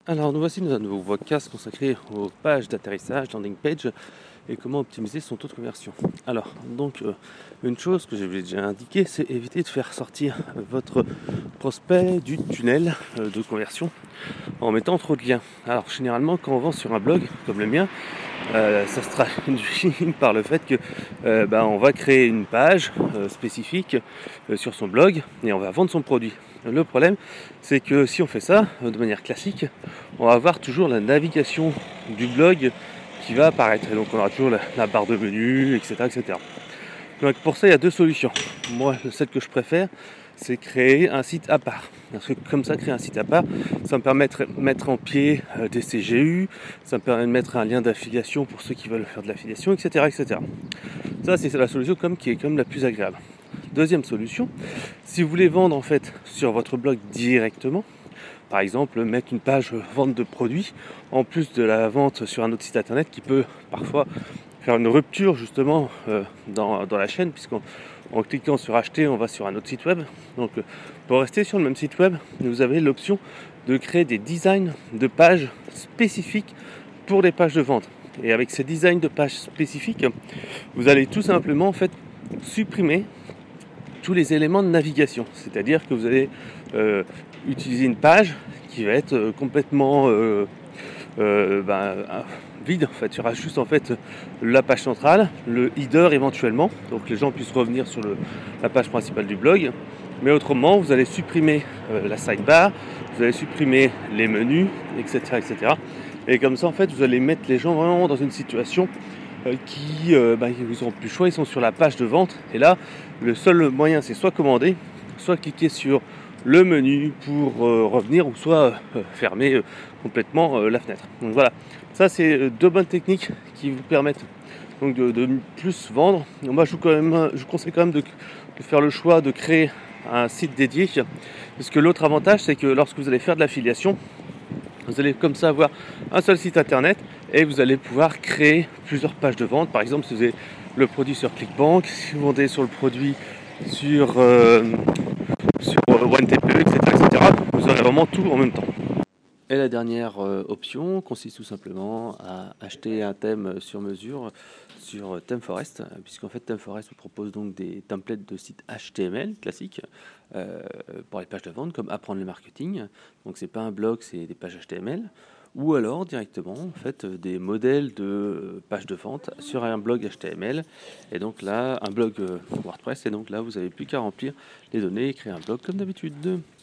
Alors nous voici dans un nouveau podcast consacré aux pages d'atterrissage, landing page et comment optimiser son taux de conversion. Alors donc une chose que j'ai déjà indiqué, c'est éviter de faire sortir votre prospect du tunnel de conversion en mettant trop de liens. Alors généralement quand on vend sur un blog comme le mien, ça se traduit par le fait que on va créer une page spécifique sur son blog et on va vendre son produit. Le problème, c'est que si on fait ça de manière classique, on va avoir toujours la navigation du blog qui va apparaître. Et donc on aura toujours la barre de menu, etc., etc. Donc pour ça, il y a deux solutions. Moi, celle que je préfère, c'est créer un site à part. Parce que comme ça, créer un site à part, ça me permet de mettre en pied des CGU, ça me permet de mettre un lien d'affiliation pour ceux qui veulent faire de l'affiliation, etc., etc. Ça, c'est la solution qui est la plus agréable. Deuxième solution, si vous voulez vendre en fait sur votre blog directement, par exemple mettre une page vente de produits en plus de la vente sur un autre site internet qui peut parfois faire une rupture justement dans la chaîne, puisqu'en cliquant sur acheter on va sur un autre site web. Donc pour rester sur le même site web, vous avez l'option de créer des designs de pages spécifiques pour les pages de vente. Et avec ces designs de pages spécifiques, vous allez tout simplement en fait supprimer tous les éléments de navigation. C'est-à-dire que vous allez utiliser une page qui va être complètement vide. En fait, il y aura juste en fait la page centrale, le header éventuellement, donc les gens puissent revenir sur la page principale du blog. Mais autrement, vous allez supprimer la sidebar, vous allez supprimer les menus, etc., etc. Et comme ça, en fait, vous allez mettre les gens vraiment dans une situation qui ils n'auront plus le choix, ils sont sur la page de vente. Et là, le seul moyen, c'est soit commander, soit cliquer sur le menu pour revenir, ou soit fermer complètement la fenêtre. Donc voilà, ça c'est deux bonnes techniques qui vous permettent donc de plus vendre. Donc moi je vous conseille quand même de faire le choix de créer un site dédié, parce que l'autre avantage, c'est que lorsque vous allez faire de l'affiliation, vous allez comme ça avoir un seul site internet et vous allez pouvoir créer plusieurs pages de vente. Par exemple, si vous avez le produit sur ClickBank, si vous vendez sur le produit sur OneTPE, etc., vous aurez vraiment tout en même temps. Et la dernière option consiste tout simplement à acheter un thème sur mesure sur ThemeForest, puisqu'en fait ThemeForest vous propose donc des templates de sites HTML classiques pour les pages de vente, comme apprendre le marketing. Donc c'est pas un blog, c'est des pages HTML, ou alors directement en fait des modèles de pages de vente sur un blog HTML, et donc là un blog WordPress, et donc là vous n'avez plus qu'à remplir les données et créer un blog comme d'habitude.